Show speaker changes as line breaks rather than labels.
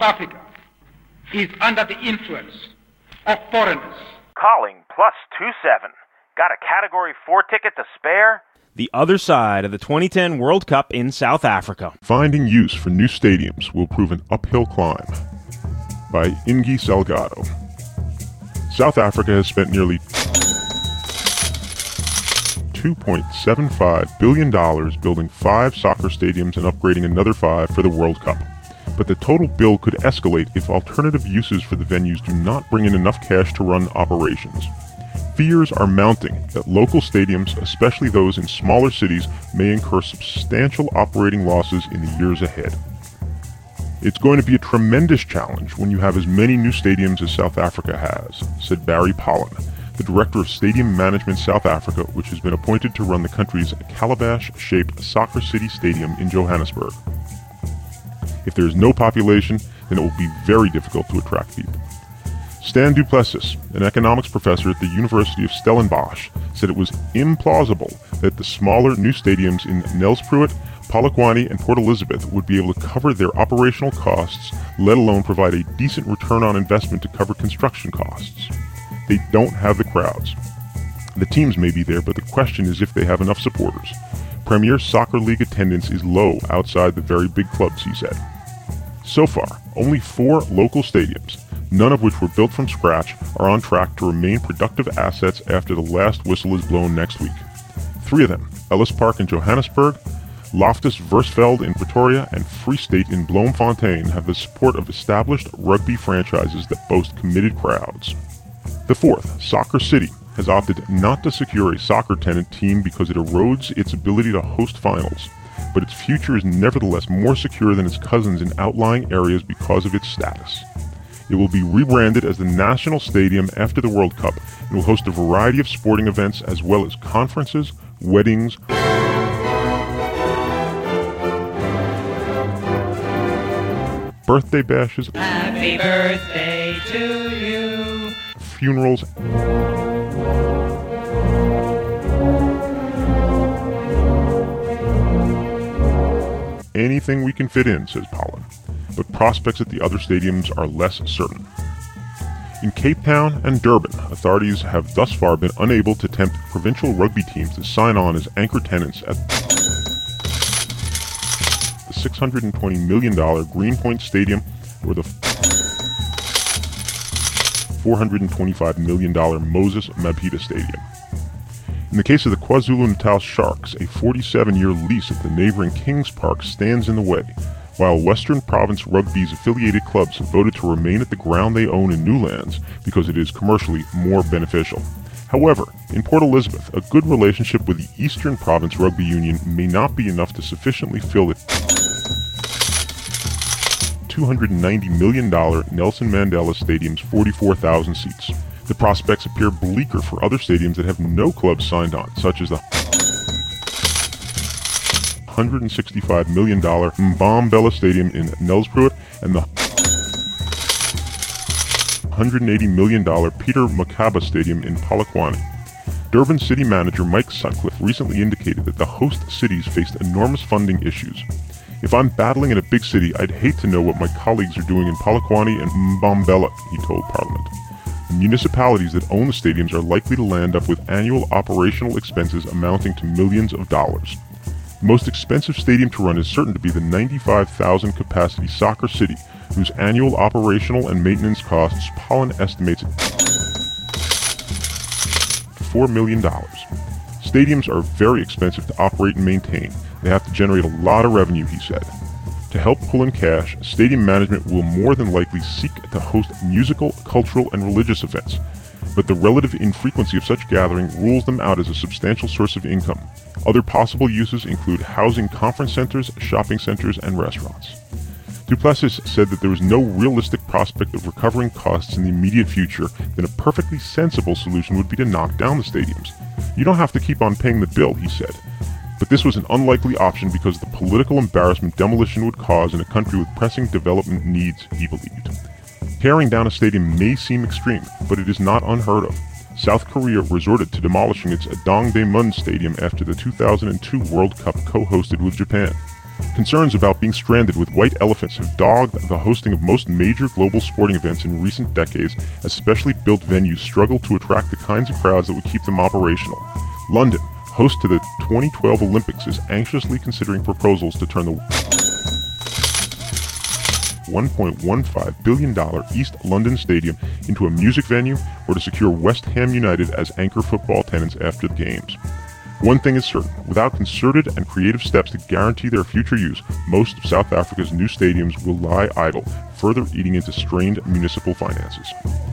Africa is under the influence of foreigners.
Calling +27. Got a Category 4 ticket to spare?
The other side of the 2010 World Cup in South Africa.
Finding use for new stadiums will prove an uphill climb. By Ingi Salgado. South Africa has spent nearly $2.75 billion building 5 soccer stadiums and upgrading another 5 for the World Cup. But the total bill could escalate if alternative uses for the venues do not bring in enough cash to run operations. Fears are mounting that local stadiums, especially those in smaller cities, may incur substantial operating losses in the years ahead. It's going to be a tremendous challenge when you have as many new stadiums as South Africa has, said Barry Pollen, the director of Stadium Management South Africa, which has been appointed to run the country's calabash-shaped Soccer City Stadium in Johannesburg. If there is no population, then it will be very difficult to attract people. Stan du Plessis, an economics professor at the University of Stellenbosch, said it was implausible that the smaller new stadiums in Nelspruit, Polokwane, and Port Elizabeth would be able to cover their operational costs, let alone provide a decent return on investment to cover construction costs. They don't have the crowds. The teams may be there, but the question is if they have enough supporters. Premier Soccer League attendance is low outside the very big clubs, he said. So far, only 4 local stadiums, none of which were built from scratch, are on track to remain productive assets after the last whistle is blown next week. 3 of them, Ellis Park in Johannesburg, Loftus Versfeld in Pretoria, and Free State in Bloemfontein, have the support of established rugby franchises that boast committed crowds. The 4th, Soccer City, has opted not to secure a soccer tenant team because it erodes its ability to host finals, but its future is nevertheless more secure than its cousins in outlying areas because of its status. It will be rebranded as the National Stadium after the World Cup and will host a variety of sporting events as well as conferences, weddings, birthday bashes,
happy birthday to you,
funerals, anything we can fit in, says Pollen, but prospects at the other stadiums are less certain. In Cape Town and Durban, authorities have thus far been unable to tempt provincial rugby teams to sign on as anchor tenants at the $620 million Greenpoint Stadium or the $425 million Moses Mabhida Stadium. In the case of the KwaZulu-Natal Sharks, a 47-year lease at the neighboring Kings Park stands in the way, while Western Province Rugby's affiliated clubs have voted to remain at the ground they own in Newlands because it is commercially more beneficial. However, in Port Elizabeth, a good relationship with the Eastern Province Rugby Union may not be enough to sufficiently fill the $290 million Nelson Mandela Stadium's 44,000 seats. The prospects appear bleaker for other stadiums that have no clubs signed on, such as the $165 million Mbombela Stadium in Nelspruit and the $180 million Peter Mokaba Stadium in Polokwane. Durban City Manager Mike Sutcliffe recently indicated that the host cities faced enormous funding issues. If I'm battling in a big city, I'd hate to know what my colleagues are doing in Polokwane and Mbombela, he told Parliament. The municipalities that own the stadiums are likely to land up with annual operational expenses amounting to millions of dollars. The most expensive stadium to run is certain to be the 95,000 capacity Soccer City, whose annual operational and maintenance costs Pollen estimates at $4 million. Stadiums are very expensive to operate and maintain. They have to generate a lot of revenue, he said. To help pull in cash, stadium management will more than likely seek to host musical, cultural, and religious events, but the relative infrequency of such gathering rules them out as a substantial source of income. Other possible uses include housing conference centers, shopping centers, and restaurants. Du Plessis said that there was no realistic prospect of recovering costs in the immediate future, then a perfectly sensible solution would be to knock down the stadiums. You don't have to keep on paying the bill, he said. But this was an unlikely option because of the political embarrassment demolition would cause in a country with pressing development needs, he believed. Tearing down a stadium may seem extreme, but it is not unheard of. South Korea resorted to demolishing its Dongdaemun Stadium after the 2002 World Cup co-hosted with Japan. Concerns about being stranded with white elephants have dogged the hosting of most major global sporting events in recent decades, as specially built venues struggle to attract the kinds of crowds that would keep them operational. London, host to the 2012 Olympics, is anxiously considering proposals to turn the $1.15 billion East London Stadium into a music venue, or to secure West Ham United as anchor football tenants after the games. One thing is certain, without concerted and creative steps to guarantee their future use, most of South Africa's new stadiums will lie idle, further eating into strained municipal finances.